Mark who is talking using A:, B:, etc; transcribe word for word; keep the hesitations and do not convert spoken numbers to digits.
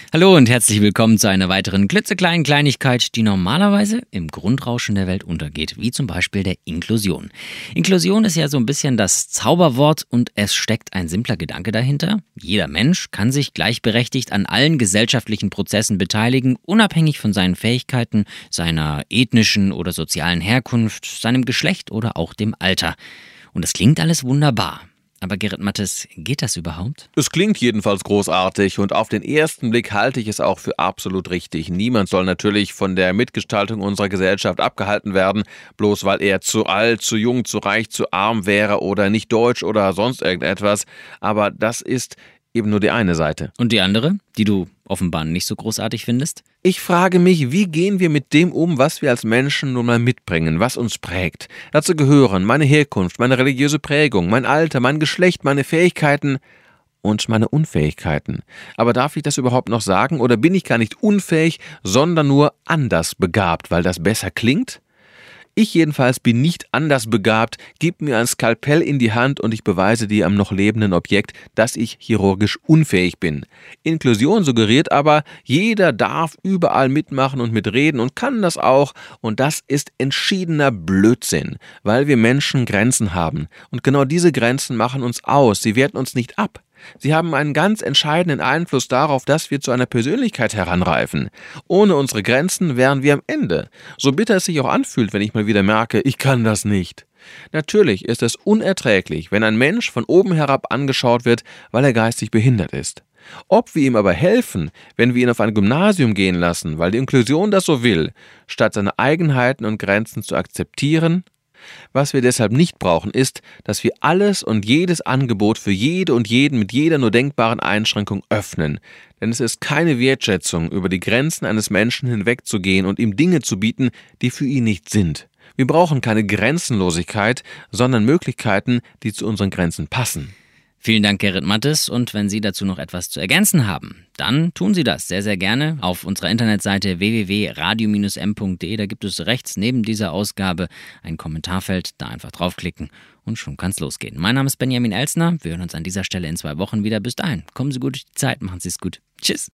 A: Hallo und herzlich willkommen zu einer weiteren klitzekleinen Kleinigkeit, die normalerweise im Grundrauschen der Welt untergeht, wie zum Beispiel der Inklusion. Inklusion ist ja so ein bisschen das Zauberwort und es steckt ein simpler Gedanke dahinter. Jeder Mensch kann sich gleichberechtigt an allen gesellschaftlichen Prozessen beteiligen, unabhängig von seinen Fähigkeiten, seiner ethnischen oder sozialen Herkunft, seinem Geschlecht oder auch dem Alter. Und das klingt alles wunderbar. Aber Gerrit Mattes, geht das überhaupt?
B: Es klingt jedenfalls großartig und auf den ersten Blick halte ich es auch für absolut richtig. Niemand soll natürlich von der Mitgestaltung unserer Gesellschaft abgehalten werden, bloß weil er zu alt, zu jung, zu reich, zu arm wäre oder nicht deutsch oder sonst irgendetwas. Aber das ist eben nur die eine Seite.
A: Und die andere, die du offenbar nicht so großartig findest?
B: Ich frage mich, wie gehen wir mit dem um, was wir als Menschen nun mal mitbringen, was uns prägt? Dazu gehören meine Herkunft, meine religiöse Prägung, mein Alter, mein Geschlecht, meine Fähigkeiten und meine Unfähigkeiten. Aber darf ich das überhaupt noch sagen oder bin ich gar nicht unfähig, sondern nur anders begabt, weil das besser klingt? Ich jedenfalls bin nicht anders begabt, gib mir ein Skalpell in die Hand und ich beweise dir am noch lebenden Objekt, dass ich chirurgisch unfähig bin. Inklusion suggeriert aber, jeder darf überall mitmachen und mitreden und kann das auch und das ist entschiedener Blödsinn, weil wir Menschen Grenzen haben und genau diese Grenzen machen uns aus, sie werten uns nicht ab. Sie haben einen ganz entscheidenden Einfluss darauf, dass wir zu einer Persönlichkeit heranreifen. Ohne unsere Grenzen wären wir am Ende. So bitter es sich auch anfühlt, wenn ich mal wieder merke, ich kann das nicht. Natürlich ist es unerträglich, wenn ein Mensch von oben herab angeschaut wird, weil er geistig behindert ist. Ob wir ihm aber helfen, wenn wir ihn auf ein Gymnasium gehen lassen, weil die Inklusion das so will, statt seine Eigenheiten und Grenzen zu akzeptieren? Was wir deshalb nicht brauchen, ist, dass wir alles und jedes Angebot für jede und jeden mit jeder nur denkbaren Einschränkung öffnen. Denn es ist keine Wertschätzung, über die Grenzen eines Menschen hinwegzugehen und ihm Dinge zu bieten, die für ihn nicht sind. Wir brauchen keine Grenzenlosigkeit, sondern Möglichkeiten, die zu unseren Grenzen passen.
A: Vielen Dank, Gerrit Mattes. Und wenn Sie dazu noch etwas zu ergänzen haben, dann tun Sie das sehr, sehr gerne auf unserer Internetseite w w w punkt radio Bindestrich m punkt d e. Da gibt es rechts neben dieser Ausgabe ein Kommentarfeld. Da einfach draufklicken und schon kann's losgehen. Mein Name ist Benjamin Elsner. Wir hören uns an dieser Stelle in zwei Wochen wieder. Bis dahin, kommen Sie gut durch die Zeit, machen Sie es gut. Tschüss.